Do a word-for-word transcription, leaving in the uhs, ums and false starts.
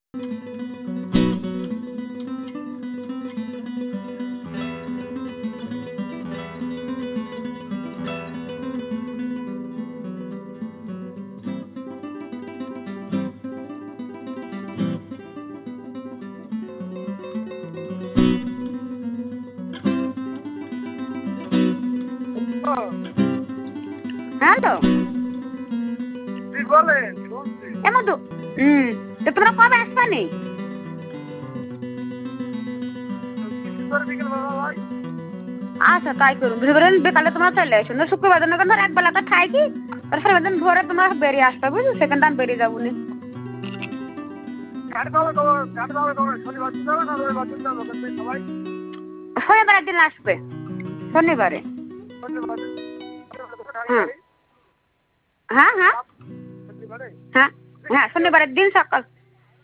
Hello এমন তো হুম তো তোমরা কবে আসবানি? আচ্ছা তাই করুন, বৃহস্পতিবার বিকালে তোমরা চলে আসো, না শুক্রবার দিন ধর এক বেলা থাকি, তার শনিবার দিন ভোরে তোমরা বেরিয়ে আসবে, বুঝলি? সেখান আমি বেরিয়ে যাবো নি। শনিবারের দিন আসবে, শনিবারে। হ্যাঁ হ্যাঁ হ্যাঁ হ্যাঁ শনিবারের দিন সকাল